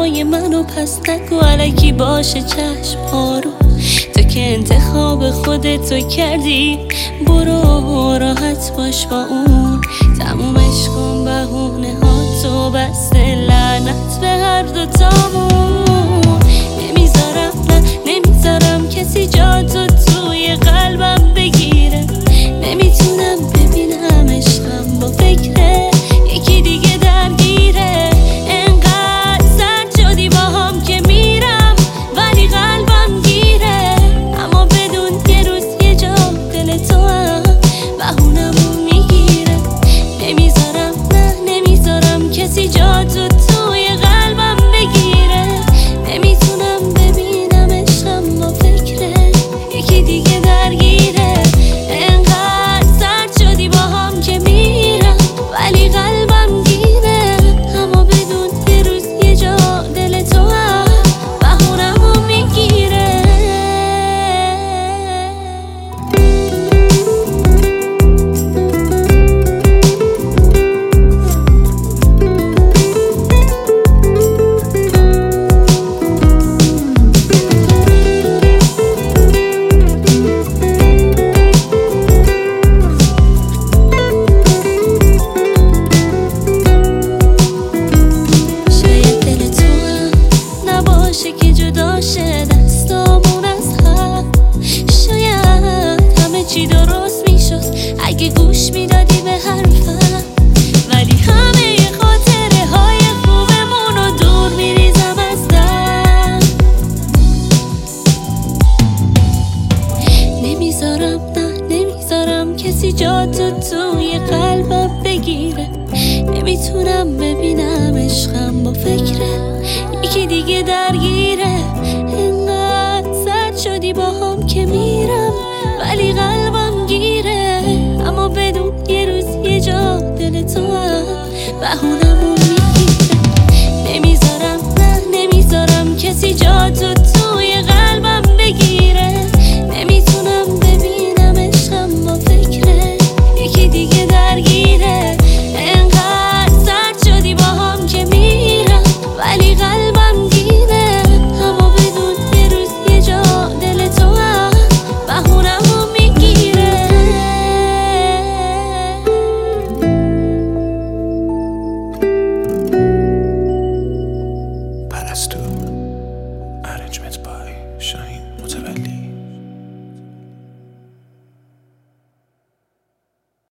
حرفای منو پس نگو الکی باشه چشم آروم. تو که انتخاب خودتو کردی برو راحت باش با اون. تمومش کن بهونه ها تو بسته لعنت به هر دوتامون. نمیذارم کسی جاتو توی قلبم بگیره. نمیتونم ببینم عشقم با فکره یکی دیگه درگیره. انقدر سرد شدی با هم که میرم ولی قلبم گیره. اما بدون یه روز یه جا دل تو هم بهونمو میگیره. نمیذارم کسی جاتو توی قلبم بگیره. نمیتونم ببینم عشقم با فکره یکی دیگه درگیره. انقدر سرد شدی با هم که میرم ولی قلبم گیره. اما بدون یه روز یه جا دل تو هم بهونمو میگیره. که جدا شه دستامون از هم. شاید همه چی درست میشد اگه گوش میدادی به حرفم. ولی همه خاطره های خوبمون رو دور میریزم از دم. نمیذارم کسی جاتو توی قلبم بگیره. نمیتونم ببینم عشقم با فکره یکی دیگه درگیره. انقدر سرد شدی با هم که میرم ولی قلبم گیره. اما بدون یه روز یه جا دل تو هم بهونه